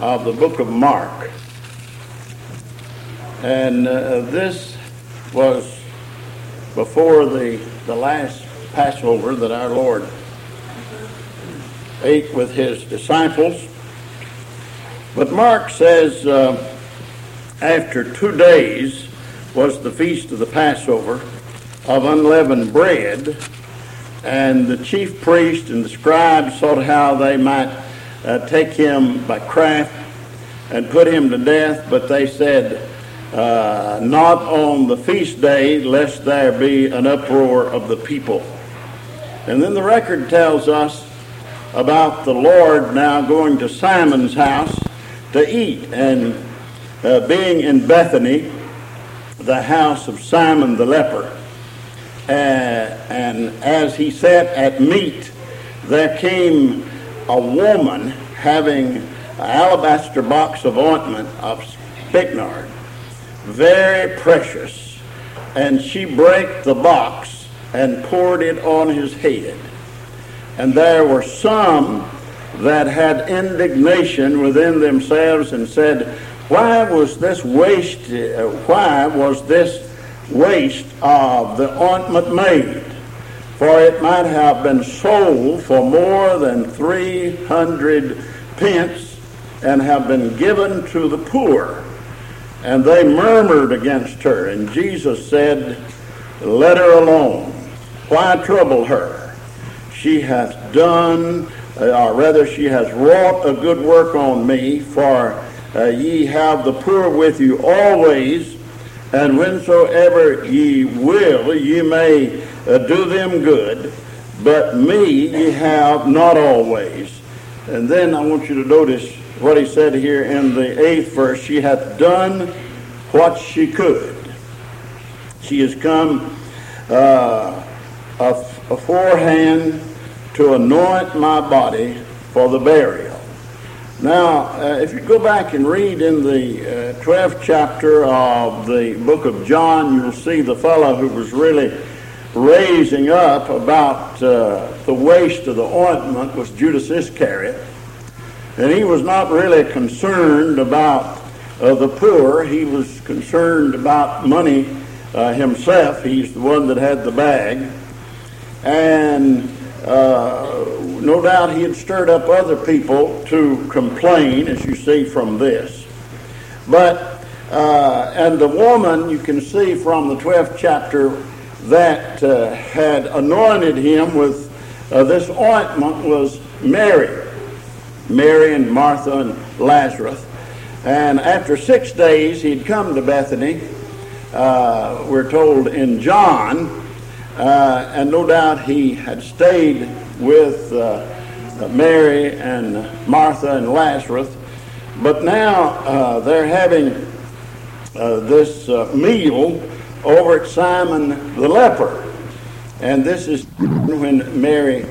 of the book of Mark. And this was before the last Passover that our Lord ate with his disciples. But Mark says after 2 days was the feast of the Passover of unleavened bread, and the chief priest and the scribes sought how they might take him by craft and put him to death, but they said, not on the feast day, lest there be an uproar of the people. And then the record tells us about the Lord now going to Simon's house to eat, and being in Bethany, the house of Simon the leper. And as he sat at meat, there came a woman having an alabaster box of ointment of spikenard, very precious, and she brake the box and poured it on his head. And there were some that had indignation within themselves and said, why was this waste of the ointment made? For it might have been sold for more than 300 pence and have been given to the poor. And they murmured against her. And Jesus said, let her alone. Why trouble her? She hath done, or rather she has wrought a good work on me, for ye have the poor with you always, and whensoever ye will, ye may do them good, but me ye have not always. And then I want you to notice what he said here in the 8th verse. She hath done what she could. She has come aforehand to anoint my body for the burial. Now, if you go back and read in the 12th chapter of the book of John, you'll see the fellow who was really raising up about the waste of the ointment was Judas Iscariot. And he was not really concerned about the poor. He was concerned about money himself. He's the one that had the bag. And no doubt he had stirred up other people to complain, as you see from this. But, and the woman, you can see from the 12th chapter, that had anointed him with this ointment was Mary and Martha and Lazarus. And after 6 days, he'd come to Bethany, we're told in John, and no doubt he had stayed with Mary and Martha and Lazarus. But now they're having this meal over at Simon the leper. And this is when Mary,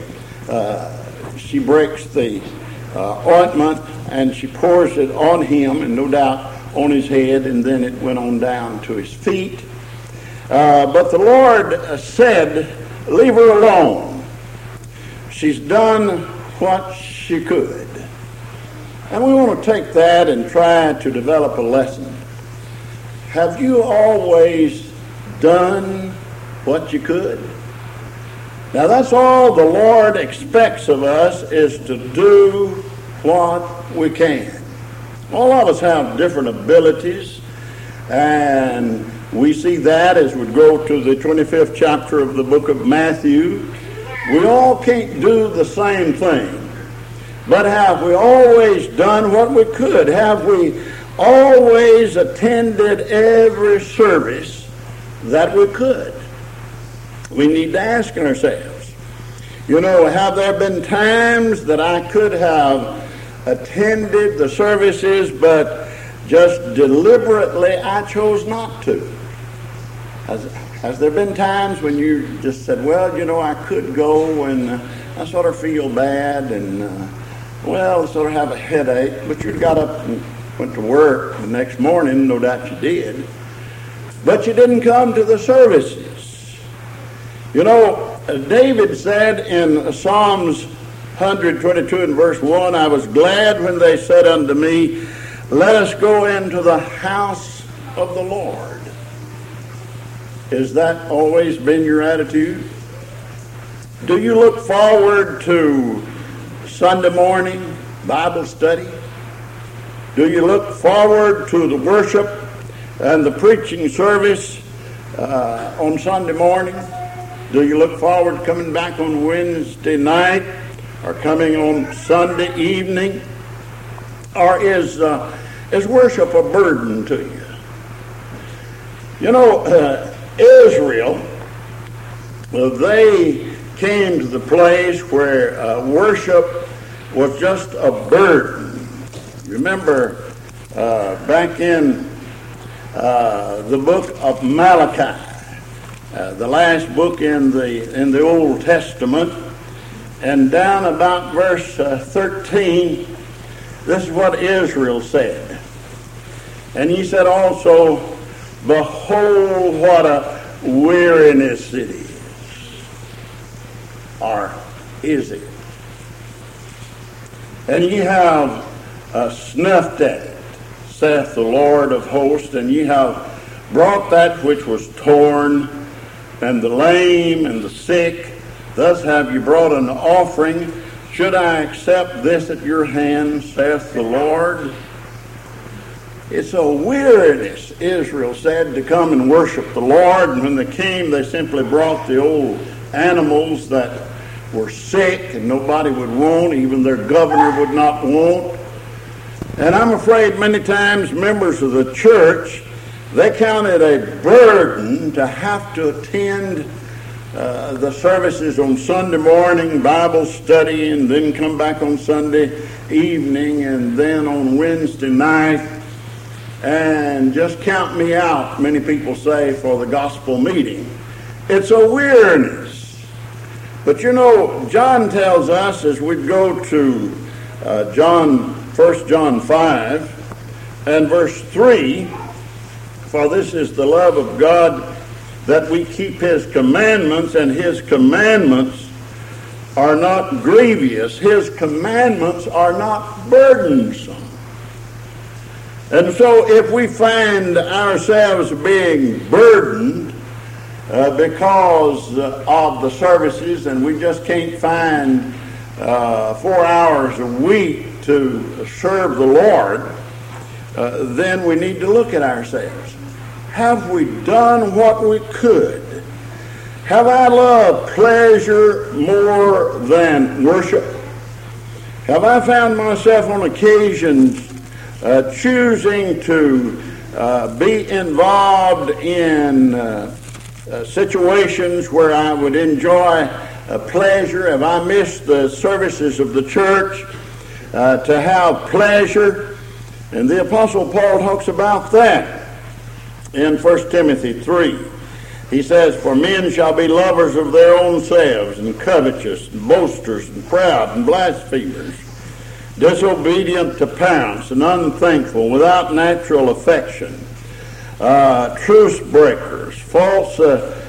she breaks the ointment and she pours it on him, and no doubt on his head, and then it went on down to his feet. But the Lord said, leave her alone. She's done what she could. And we want to take that and try to develop a lesson. Have you always done what you could? Now that's all the Lord expects of us, is to do what we can. All of us have different abilities, and we see that as we go to the 25th chapter of the book of Matthew. We all can't do the same thing. But have we always done what we could? Have we always attended every service that we could? We need to ask ourselves, have there been times that I could have attended the services, but just deliberately I chose not to? Has there been times when you just said, well, I could go, and I sort of feel bad, and I sort of have a headache, but you got up and went to work the next morning, no doubt you did, but you didn't come to the services. David said in Psalms 122 and verse 1, I was glad when they said unto me, let us go into the house of the Lord. Has that always been your attitude? Do you look forward to Sunday morning Bible study? Do you look forward to the worship and the preaching service on Sunday morning? Do you look forward to coming back on Wednesday night or coming on Sunday evening? Or is worship a burden to you? You know, Israel, they came to the place where worship was just a burden. Remember back in the book of Malachi, the last book in the Old Testament, and down about verse 13, this is what Israel said. And he said also, behold, what a weariness it is. Or is it? And ye have snuffed at it, saith the Lord of hosts, and ye have brought that which was torn, and the lame, and the sick. Thus have you brought an offering. Should I accept this at your hand, saith the Lord? It's a weariness, Israel said, to come and worship the Lord. And when they came, they simply brought the old animals that were sick and nobody would want, even their governor would not want. And I'm afraid many times members of the church, they count it a burden to have to attend the services on Sunday morning, Bible study, and then come back on Sunday evening, and then on Wednesday night, and just count me out, many people say, for the gospel meeting. It's a weariness. But you know, John tells us, as we go to 1 John 5 and verse 3, for this is the love of God, that we keep his commandments, and his commandments are not grievous. His commandments are not burdensome. And so if we find ourselves being burdened because of the services, and we just can't find 4 hours a week to serve the Lord, then we need to look at ourselves. Have we done what we could? Have I loved pleasure more than worship? Have I found myself on occasions choosing to be involved in situations where I would enjoy pleasure? Have I missed the services of the church to have pleasure? And the Apostle Paul talks about that in 1 Timothy 3. He says, for men shall be lovers of their own selves, and covetous, and boasters, and proud, and blasphemers, disobedient to parents, and unthankful, without natural affection, truce breakers, false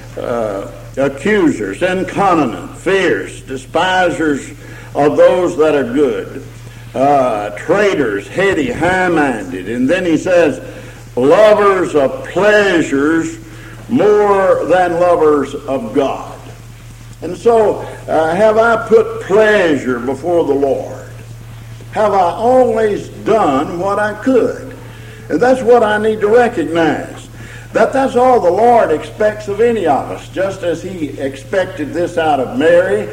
accusers, incontinent, fierce, despisers of those that are good, traitors, heady, high-minded. And then he says, lovers of pleasures more than lovers of God. And so, have I put pleasure before the Lord? Have I always done what I could? And that's what I need to recognize. That's all the Lord expects of any of us, just as he expected this out of Mary,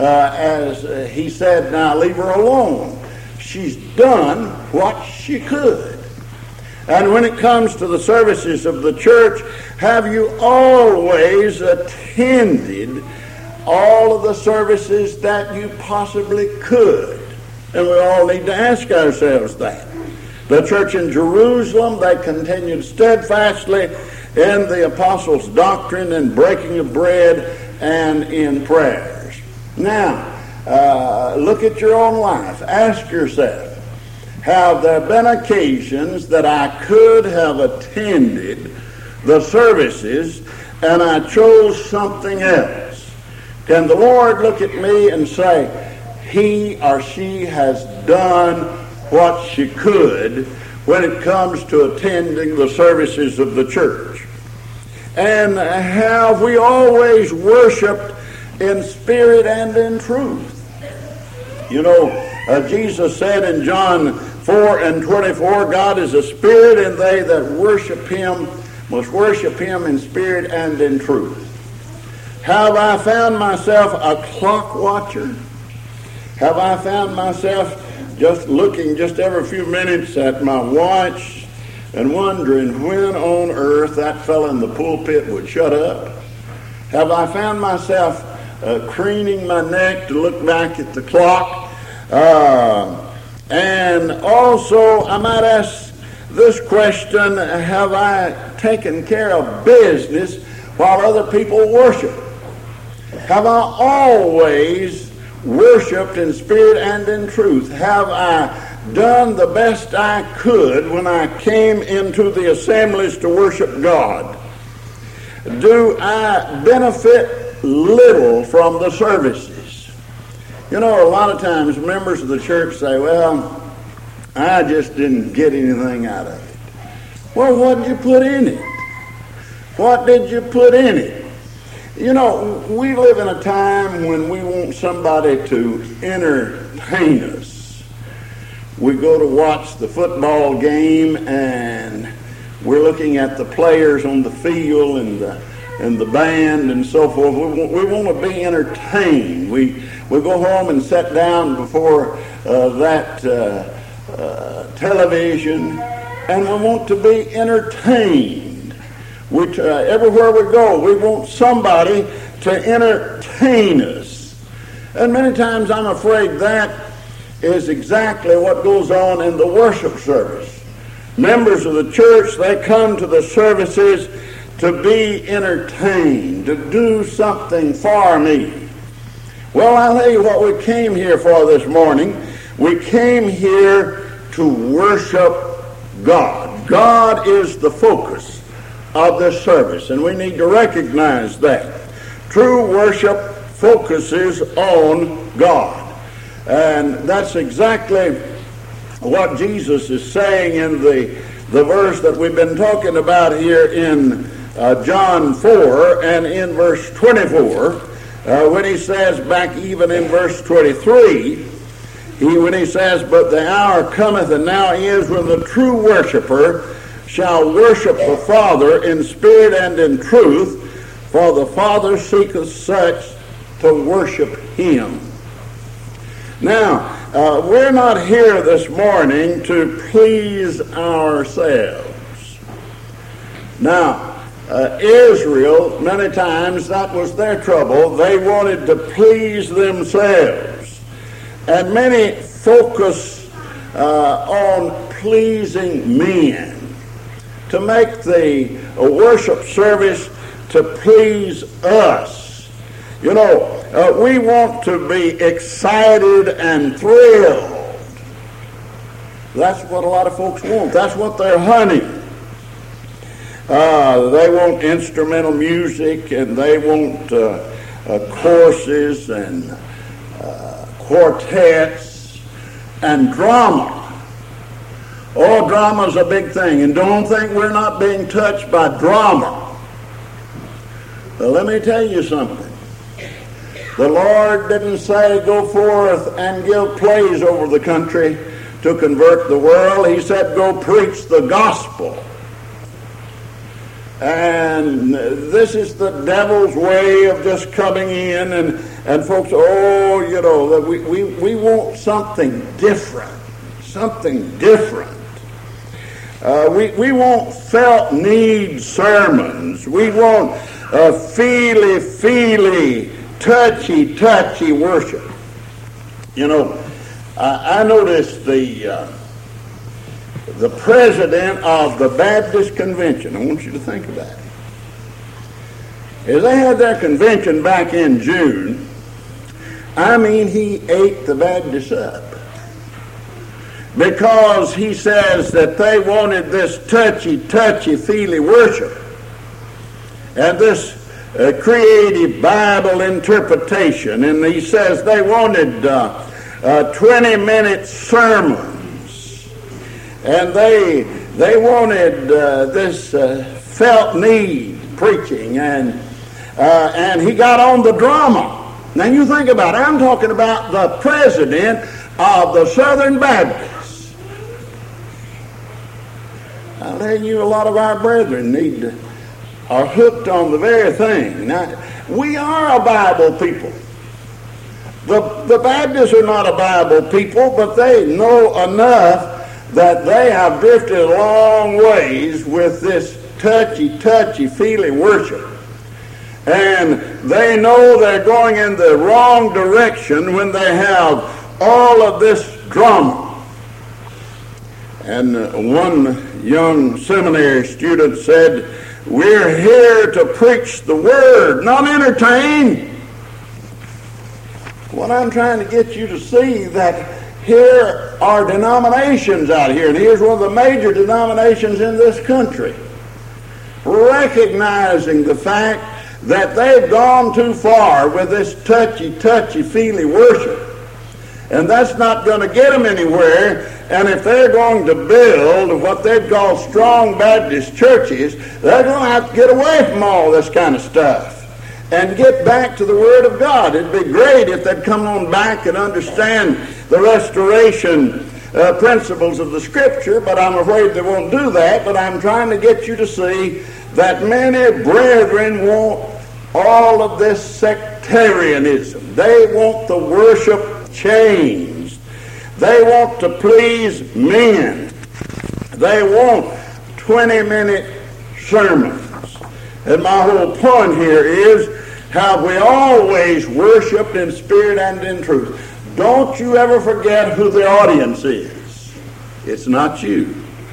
as he said, now leave her alone. She's done what she could. And when it comes to the services of the church, have you always attended all of the services that you possibly could? And we all need to ask ourselves that. The church in Jerusalem, they continued steadfastly in the apostles' doctrine and breaking of bread and in prayers. Now, look at your own life. Ask yourself, have there been occasions that I could have attended the services and I chose something else? Can the Lord look at me and say, he or she has done what she could when it comes to attending the services of the church? And have we always worshiped in spirit and in truth? You know, Jesus said in John 4:24, God is a spirit, and they that worship him must worship him in spirit and in truth. Have I found myself a clock watcher? Have I found myself just looking just every few minutes at my watch and wondering when on earth that fellow in the pulpit would shut up? Have I found myself craning my neck to look back at the clock? And also, I might ask this question, have I taken care of business while other people worship? Have I always worshiped in spirit and in truth? Have I done the best I could when I came into the assemblies to worship God? Do I benefit little from the services? You know, a lot of times members of the church say, well, I just didn't get anything out of it. Well, what did you put in it? What did you put in it? You know, we live in a time when we want somebody to entertain us. We go to watch the football game and we're looking at the players on the field and the band and so forth. We want to be entertained. We go home and sit down before that television, and we want to be entertained. Everywhere we go, we want somebody to entertain us. And many times I'm afraid that is exactly what goes on in the worship service. Members of the church, they come to the services to be entertained, to do something for me. Well, I'll tell you what we came here for this morning. We came here to worship God. God is the focus of this service, and we need to recognize that. True worship focuses on God. And that's exactly what Jesus is saying in the verse that we've been talking about here in John 4 and in verse 24, when he says back even in verse 23, when he says, but the hour cometh and now is when the true worshiper shall worship the Father in spirit and in truth, for the Father seeketh such to worship him. Now, we're not here this morning to please ourselves. Now, Israel, many times that was their trouble. They wanted to please themselves. And many focus on pleasing men, to make the worship service to please us. You know, we want to be excited and thrilled. That's what a lot of folks want. That's what they're hunting. They want instrumental music, and they want choruses and quartets and drama. Oh, drama's a big thing, and don't think we're not being touched by drama. But let me tell you something. The Lord didn't say go forth and give plays over the country to convert the world. He said go preach the gospel. And this is the devil's way of just coming in and folks, oh, you know, we want something different. Something different. We want felt need sermons. We want feely, touchy worship. You know, I noticed the president of the Baptist Convention, I want you to think about it. As they had their convention back in June, I mean, he ate the Baptists up. Because he says that they wanted this touchy, feely worship. And this creative Bible interpretation. And he says they wanted 20-minute sermons. And they wanted this felt need preaching, and he got on the drama. Now you think about it. I'm talking about the president of the Southern Baptists. I'll tell you, a lot of our brethren are hooked on the very thing. Now, we are a Bible people. The Baptists are not a Bible people, but they know enough that they have drifted a long ways with this touchy-feely worship. And they know they're going in the wrong direction when they have all of this drama. And one young seminary student said, "We're here to preach the Word, not entertain." What I'm trying to get you to see, that here are denominations out here, and here's one of the major denominations in this country, recognizing the fact that they've gone too far with this touchy-feely worship. And that's not going to get them anywhere. And if they're going to build what they'd call strong Baptist churches, they're going to have to get away from all this kind of stuff and get back to the Word of God. It'd be great if they'd come on back and understand the restoration principles of the Scripture, but I'm afraid they won't do that. But I'm trying to get you to see that many brethren want all of this sectarianism. They want the worship changed. They want to please men. They want 20-minute sermons. And my whole point here is, have we always worshiped in spirit and in truth? Don't you ever forget who the audience is. It's not you.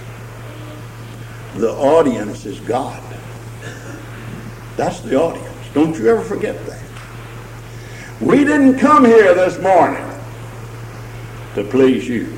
The audience is God. That's the audience. Don't you ever forget that. We didn't come here this morning to please you.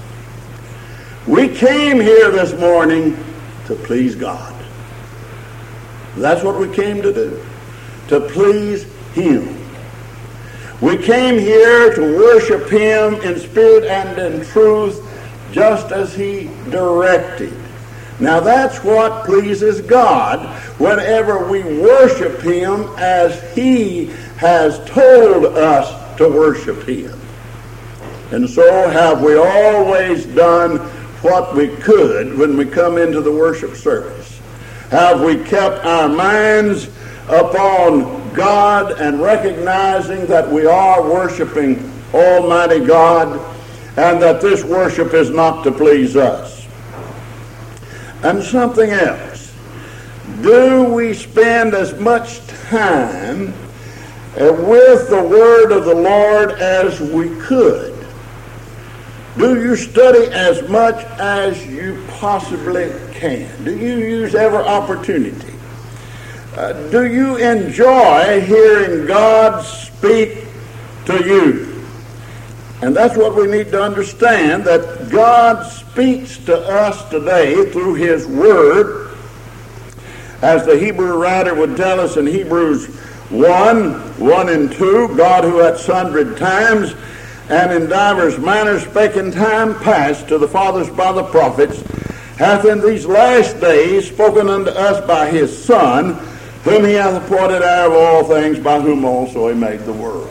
We came here this morning to please God. That's what we came to do, to please Him. We came here to worship Him in spirit and in truth, just as He directed. Now that's what pleases God, whenever we worship Him as He has told us to worship Him. And so have we always done what we could when we come into the worship service. Have we kept our minds upon God and recognizing that we are worshiping Almighty God and that this worship is not to please us. And something else. Do we spend as much time with the Word of the Lord as we could? Do you study as much as you possibly can? Do you use every opportunity? Do you enjoy hearing God speak to you? And that's what we need to understand, that God speaks to us today through His Word. As the Hebrew writer would tell us in Hebrews 1 and 2, God, who at sundry times and in divers manners spake in time past to the fathers by the prophets, hath in these last days spoken unto us by His Son, whom He hath appointed heir of all things, by whom also He made the worlds.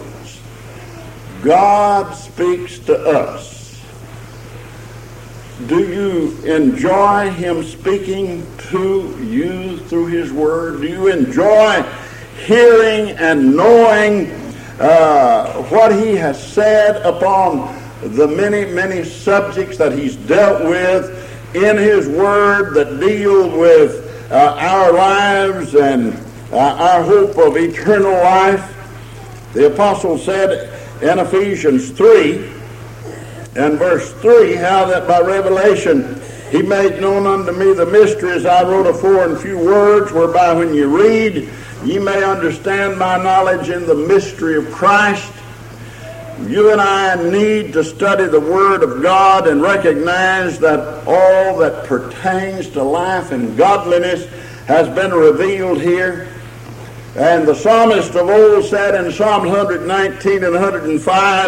God speaks to us. Do you enjoy Him speaking to you through His Word? Do you enjoy hearing and knowing what He has said upon the many subjects that He's dealt with in His Word that deal with our lives and our hope of eternal life? The apostle said in Ephesians 3 and verse 3, how that by revelation He made known unto me the mysteries I wrote afore in few words, whereby when you read, ye may understand my knowledge in the mystery of Christ. You and I need to study the Word of God and recognize that all that pertains to life and godliness has been revealed here. And the psalmist of old said in Psalm 119 and 105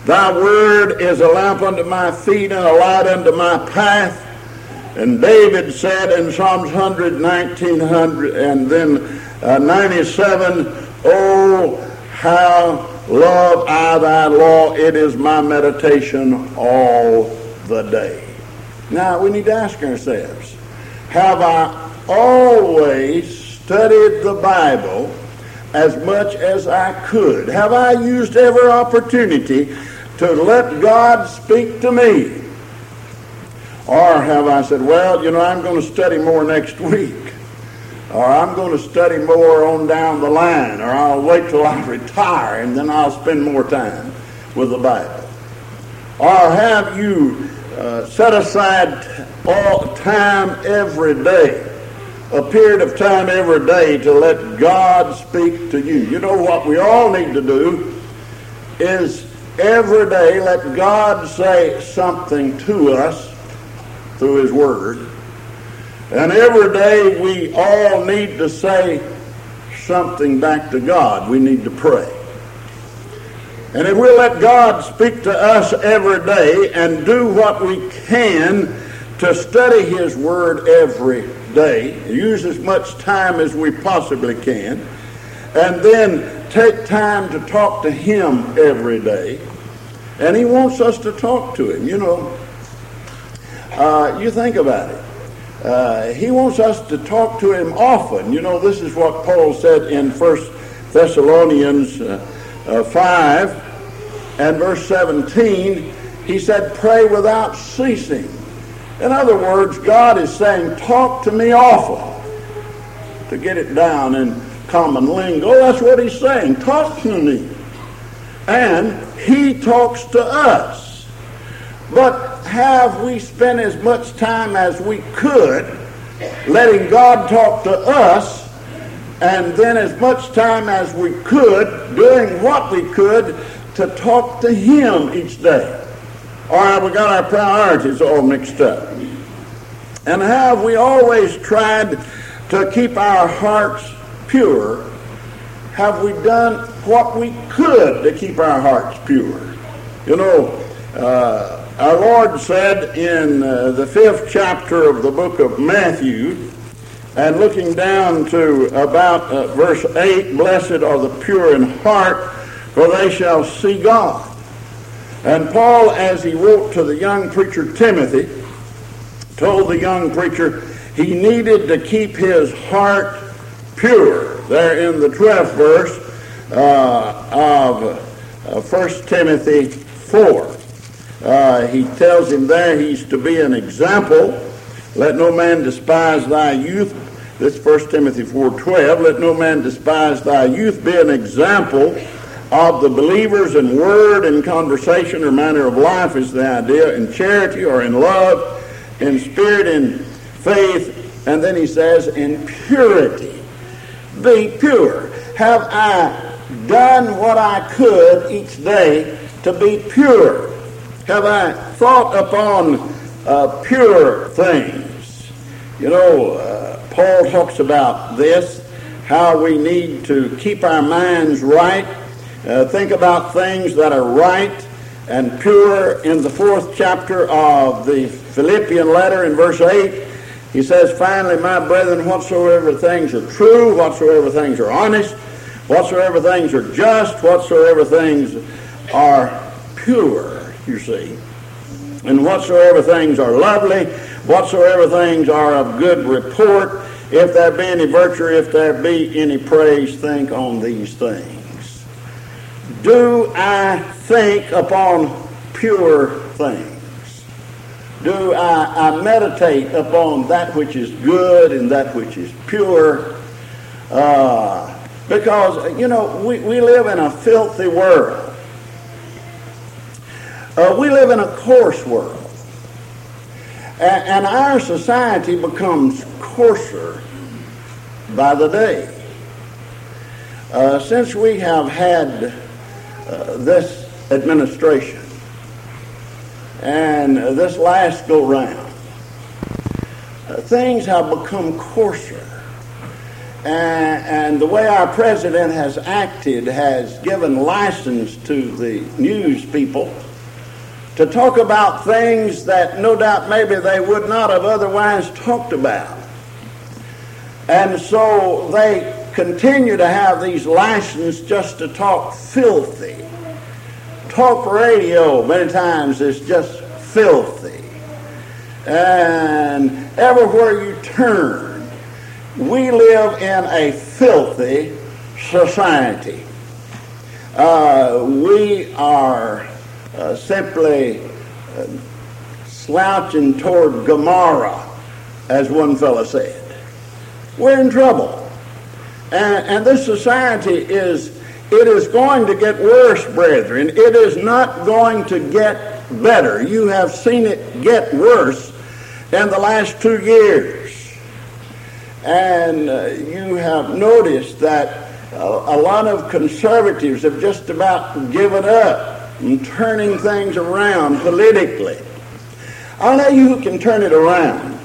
Thy word is a lamp unto my feet and a light unto my path. And David said in Psalms 100, 1900, and then 97, Oh, how love I thy law, it is my meditation all the day. Now, we need to ask ourselves, have I always studied the Bible as much as I could? Have I used every opportunity to let God speak to me? Or have I said, well, I'm going to study more next week, or I'm going to study more on down the line, or I'll wait till I retire and then I'll spend more time with the Bible? Or have you set aside all time every day, a period of time every day to let God speak to you? You know what we all need to do is every day let God say something to us through his word. And every day we all need to say something back to God. We need to pray. And if we let God speak to us every day and do what we can to study his word every day, use as much time as we possibly can, and then take time to talk to him every day. And he wants us to talk to him. You think about it. He wants us to talk to him often. This is what Paul said in 1 Thessalonians 5 and verse 17. He said, pray without ceasing. In other words, God is saying, talk to me often. To get it down in common lingo, that's what he's saying. Talk to me. And he talks to us. But have we spent as much time as we could letting God talk to us, and then as much time as we could doing what we could to talk to him each day? Or have we got our priorities all mixed up? And have we always tried to keep our hearts pure? Have we done what we could to keep our hearts pure? Our Lord said in the 5th chapter of the book of Matthew, and looking down to about verse 8, blessed are the pure in heart, for they shall see God. And Paul, as he wrote to the young preacher Timothy, told the young preacher he needed to keep his heart pure. There in the 12th verse of 1 Timothy 4. He tells him there he's to be an example. Let no man despise thy youth. This 1 Timothy 4:12. Let no man despise thy youth. Be an example of the believers in word, in conversation, or manner of life is the idea, in charity or in love, in spirit, in faith, and then he says in purity. Be pure. Have I done what I could each day to be pure? Have I thought upon pure things? Paul talks about this, how we need to keep our minds right, think about things that are right and pure. In the 4th chapter of the Philippian letter in verse 8, he says, finally, my brethren, whatsoever things are true, whatsoever things are honest, whatsoever things are just, whatsoever things are pure, you see, and whatsoever things are lovely, whatsoever things are of good report, if there be any virtue, if there be any praise, think on these things. Do I think upon pure things? Do I meditate upon that which is good and that which is pure? Because, we live in a filthy world. We live in a coarse world. And our society becomes coarser by the day. Since we have had this administration and this last go-round, things have become coarser. And the way our president has acted has given license to the news people to talk about things that no doubt maybe they would not have otherwise talked about. And so they continue to have these licenses just to talk filthy. Talk radio many times is just filthy. And everywhere you turn, we live in a filthy society. We are simply slouching toward Gomorrah, as one fellow said. We're in trouble. And this society is going to get worse, brethren. It is not going to get better. You have seen it get worse in the last 2 years. And you have noticed that a lot of conservatives have just about given up and turning things around politically. I'll tell you who can turn it around.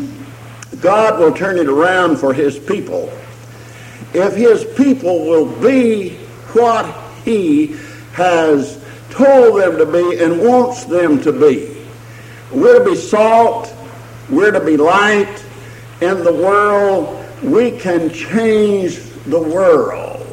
God will turn it around for his people if his people will be what he has told them to be and wants them to be. We're to be salt. We're to be light in the world. We can change the world.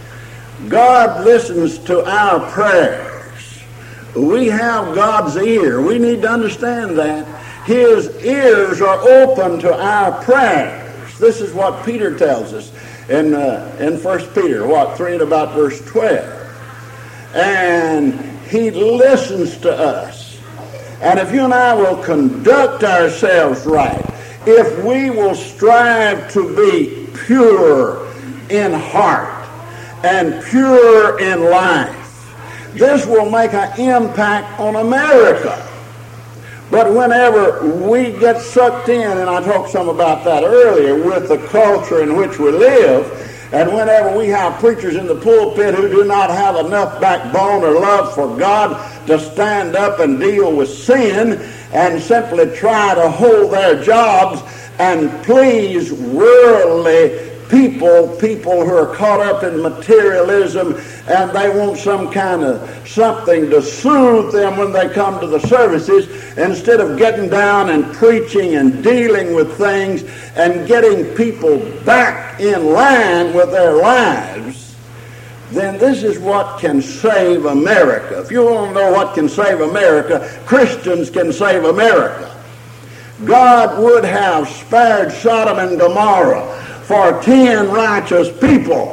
God listens to our prayers. We have God's ear. We need to understand that. His ears are open to our prayers. This is what Peter tells us in 1 Peter, 3 and about verse 12. And he listens to us. And if you and I will conduct ourselves right, if we will strive to be pure in heart and pure in life, this will make an impact on America. But whenever we get sucked in, and I talked some about that earlier, with the culture in which we live, and whenever we have preachers in the pulpit who do not have enough backbone or love for God to stand up and deal with sin and simply try to hold their jobs and please worldly people who are caught up in materialism, and they want some kind of something to soothe them when they come to the services, instead of getting down and preaching and dealing with things and getting people back in line with their lives, then this is what can save America. If you want to know what can save America, Christians can save America. God would have spared Sodom and Gomorrah for 10 righteous people.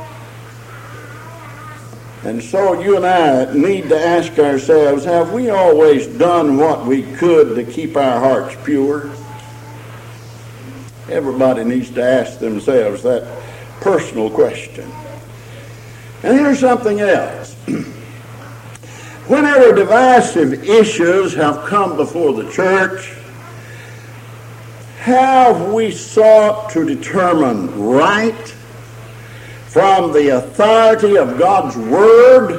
And so you and I need to ask ourselves, have we always done what we could to keep our hearts pure? Everybody needs to ask themselves that personal question. And here's something else. Whenever divisive issues have come before the church, have we sought to determine right from the authority of God's Word,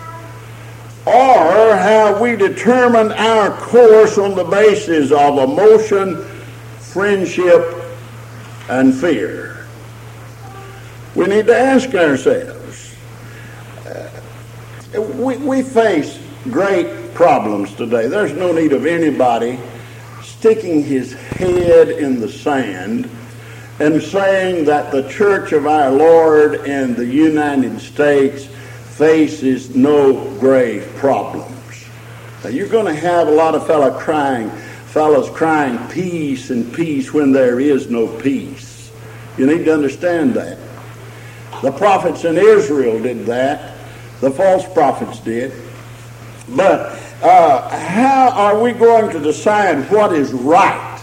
or have we determined our course on the basis of emotion, friendship, and fear? We need to ask ourselves. We face great problems today. There's no need of anybody sticking his head in the sand and saying that the Church of our Lord in the United States faces no grave problems. Now, you're going to have a lot of fellows crying peace and peace when there is no peace. You need to understand that. The prophets in Israel did that. The false prophets did. But how are we going to decide what is right?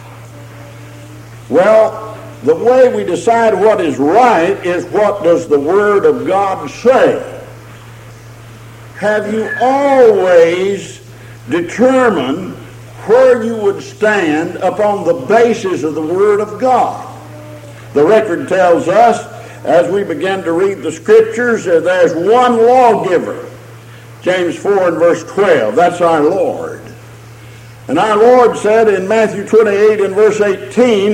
Well, the way we decide what is right is, what does the Word of God say? Have you always determined where you would stand upon the basis of the Word of God? The record tells us, as we begin to read the Scriptures, that there's one lawgiver. James 4 and verse 12, that's our Lord. And our Lord said in Matthew 28 and verse 18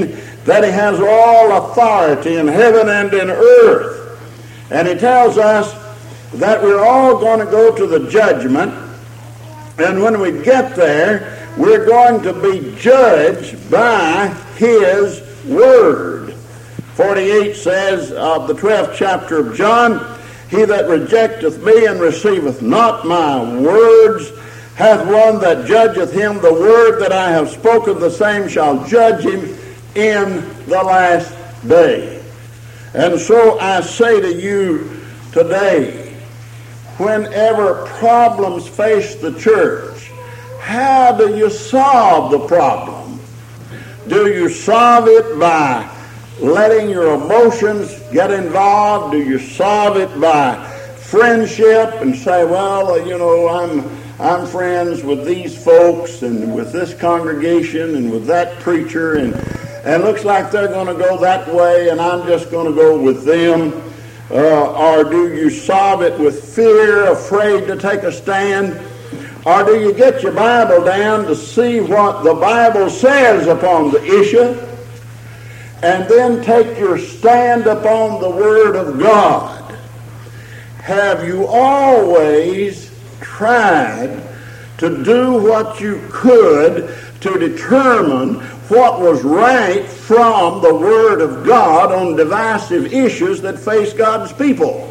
that he has all authority in heaven and in earth. And he tells us that we're all going to go to the judgment, and when we get there, we're going to be judged by his word. 48 says of the 12th chapter of John, he that rejecteth me and receiveth not my words hath one that judgeth him. The word that I have spoken, the same shall judge him in the last day. And so I say to you today, whenever problems face the church, how do you solve the problem? Do you solve it by letting your emotions get involved? Do you solve it by friendship and say, well, you know, I'm friends with these folks and with this congregation and with that preacher, and looks like they're going to go that way, and I'm just going to go with them? Or do you solve it with fear, afraid to take a stand? Or do you get your Bible down to see what the Bible says upon the issue, and then take your stand upon the Word of God? Have you always tried to do what you could to determine what was right from the Word of God on divisive issues that face God's people?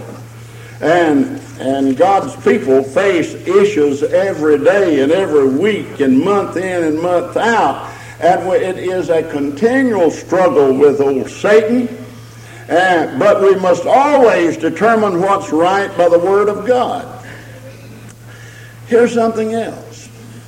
And God's people face issues every day and every week and month in and month out. And it is a continual struggle with old Satan. But we must always determine what's right by the Word of God. Here's something else.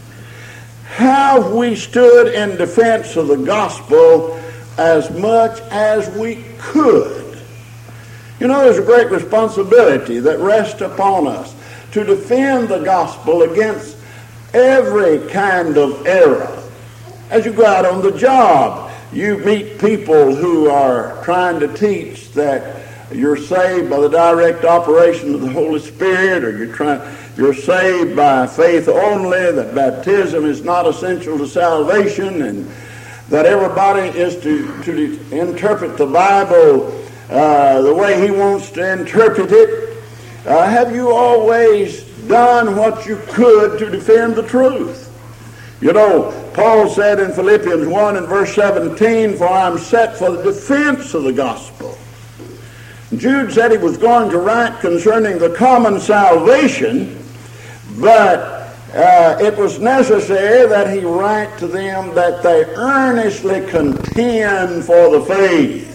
Have we stood in defense of the gospel as much as we could? You know, there's a great responsibility that rests upon us to defend the gospel against every kind of error. As you go out on the job, you meet people who are trying to teach that you're saved by the direct operation of the Holy Spirit, or you're saved by faith only, that baptism is not essential to salvation, and that everybody is to interpret the Bible the way he wants to interpret it. Have you always done what you could to defend the truth? You know, Paul said in Philippians 1 and verse 17, for I am set for the defense of the gospel. Jude said he was going to write concerning the common salvation, but it was necessary that he write to them that they earnestly contend for the faith.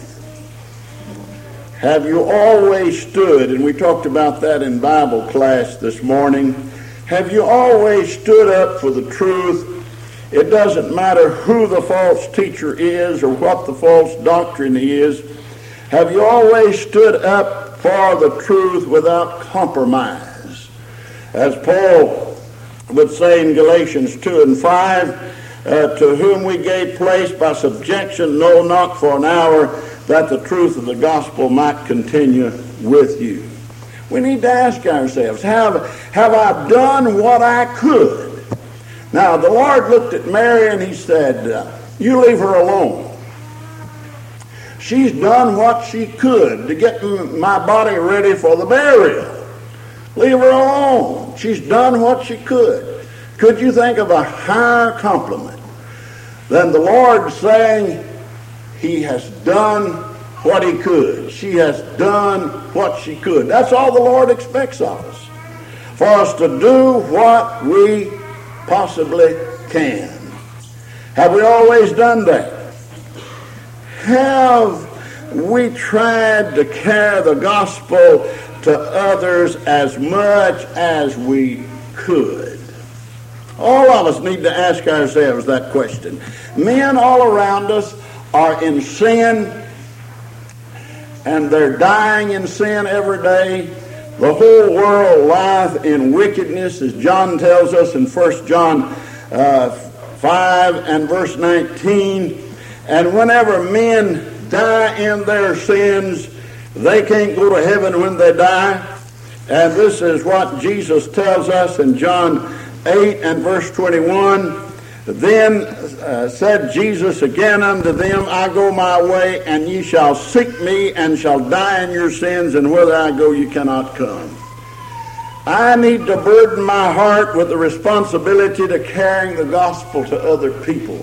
Have you always stood, and we talked about that in Bible class this morning, have you always stood up for the truth? It doesn't matter who the false teacher is or what the false doctrine is. Have you always stood up for the truth without compromise? As Paul would say in Galatians 2 and 5, to whom we gave place by subjection, no, not for an hour, that the truth of the gospel might continue with you. We need to ask ourselves, have I done what I could? Now, the Lord looked at Mary and he said, you leave her alone. She's done what she could to get my body ready for the burial. Leave her alone. She's done what she could. Could you think of a higher compliment than the Lord saying, he has done what he could. She has done what she could. That's all the Lord expects of us. For us to do what we possibly can. Have we always done that? Have we tried to carry the gospel to others as much as we could? All of us need to ask ourselves that question. Men all around us are in sin, and they're dying in sin every day. The whole world lieth in wickedness, as John tells us in 1 John 5 and verse 19. And whenever men die in their sins, they can't go to heaven when they die. And this is what Jesus tells us in John 8 and verse 21, Then said Jesus again unto them, I go my way, and ye shall seek me, and shall die in your sins, and whither I go ye cannot come. I need to burden my heart with the responsibility to carrying the gospel to other people,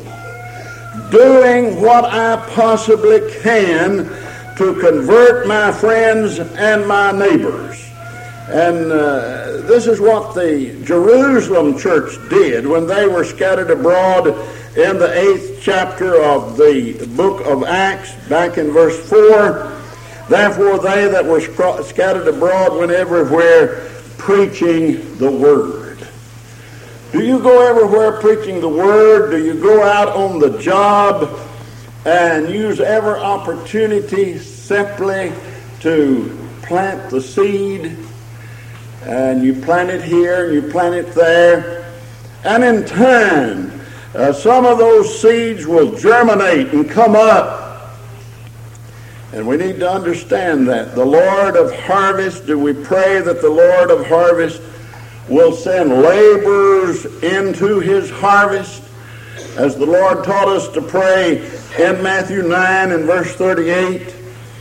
doing what I possibly can to convert my friends and my neighbors. And this is what the Jerusalem church did when they were scattered abroad in the 8th chapter of the book of Acts, back in verse 4. Therefore they that were scattered abroad went everywhere preaching the word. Do you go everywhere preaching the word? Do you go out on the job and use every opportunity simply to plant the seed? And you plant it here and you plant it there. And in time, some of those seeds will germinate and come up. And we need to understand that. The Lord of harvest, do we pray that the Lord of harvest will send laborers into his harvest? As the Lord taught us to pray in Matthew 9 and verse 38,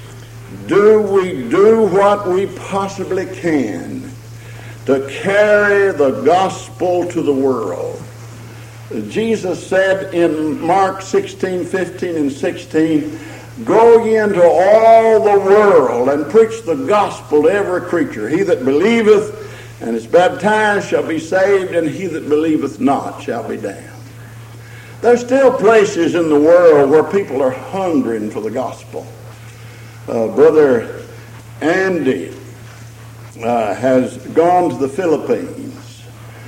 do we do what we possibly can to carry the gospel to the world? Jesus said in Mark 16, 15, and 16, go ye into all the world and preach the gospel to every creature. He that believeth and is baptized shall be saved, and he that believeth not shall be damned. There's still places in the world where people are hungering for the gospel. Brother Andy has gone to the Philippines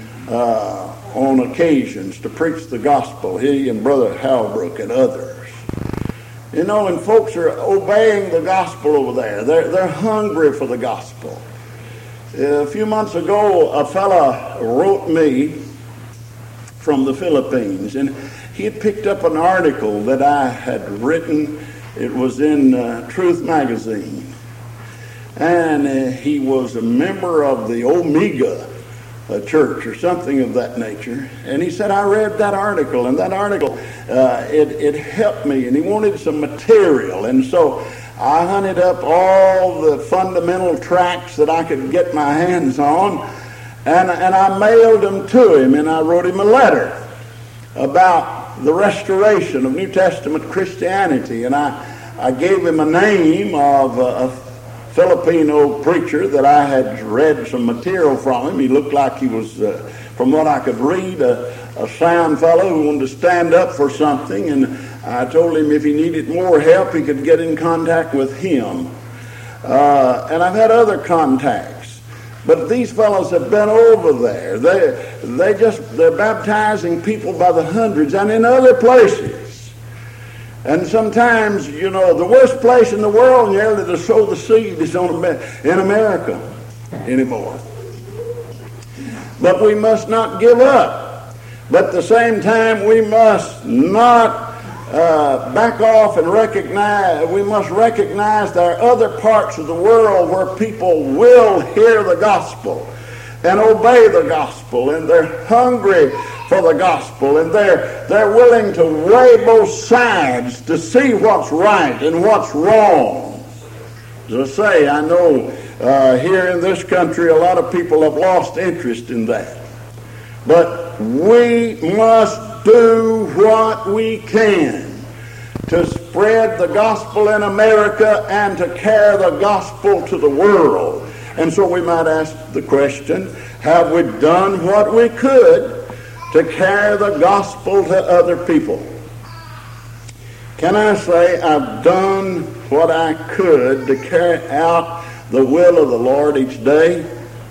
on occasions to preach the gospel, he and Brother Halbrook and others. You know, and folks are obeying the gospel over there. They're hungry for the gospel. A few months ago, a fella wrote me from the Philippines, and he had picked up an article that I had written. It was in Truth Magazine. And he was a member of the Omega church or something of that nature. And he said, I read that article, and that article, it helped me, and he wanted some material. And so I hunted up all the fundamental tracts that I could get my hands on, and I mailed them to him, and I wrote him a letter about the restoration of New Testament Christianity. And I gave him a name of a Filipino preacher that I had read some material from him. He looked like he was, from what I could read, a sound fellow who wanted to stand up for something. And I told him if he needed more help, he could get in contact with him. And I've had other contacts. But these fellows have been over there. They're baptizing people by the hundreds and in other places. And sometimes, you know, the worst place in the world nearly to sow the seed is in America anymore. But we must not give up. But at the same time, we must not back off and recognize. We must recognize there are other parts of the world where people will hear the gospel and obey the gospel, and they're hungry for the gospel, and they're willing to weigh both sides to see what's right and what's wrong. As I say, I know here in this country a lot of people have lost interest in that. But we must do what we can to spread the gospel in America and to carry the gospel to the world. And so we might ask the question, have we done what we could to carry the gospel to other people? Can I say I've done what I could to carry out the will of the Lord each day?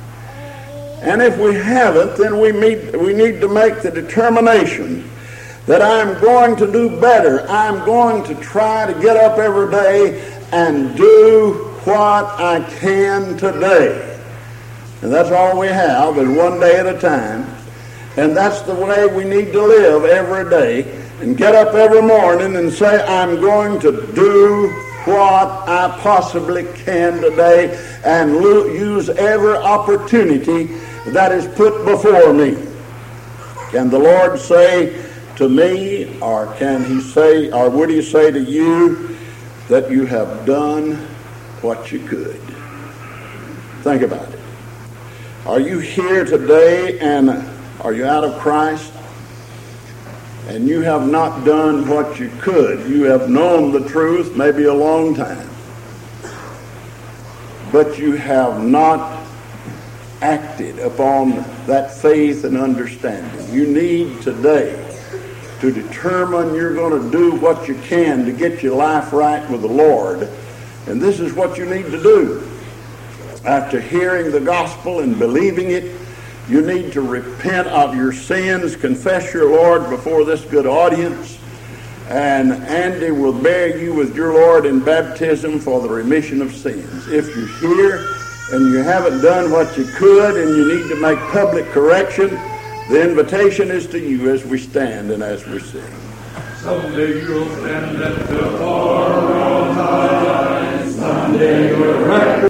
And if we haven't, then we need to make the determination that I'm going to do better. I'm going to try to get up every day and do what I can today. And that's all we have, is one day at a time. And that's the way we need to live every day, and get up every morning and say, I'm going to do what I possibly can today, and use every opportunity that is put before me. Can the Lord say to me, or can he say, or would he say to you that you have done what you could? Think about it. Are you here today and are you out of Christ? And you have not done what you could. You have known the truth maybe a long time, but you have not acted upon that faith and understanding. You need today to determine you're going to do what you can to get your life right with the Lord. And this is what you need to do. After hearing the gospel and believing it, you need to repent of your sins, confess your Lord before this good audience, and Andy will bear you with your Lord in baptism for the remission of sins. If you're here and you haven't done what you could and you need to make public correction, the invitation is to you as we stand and as we sing. Someday you'll stand at the bar on high, someday your record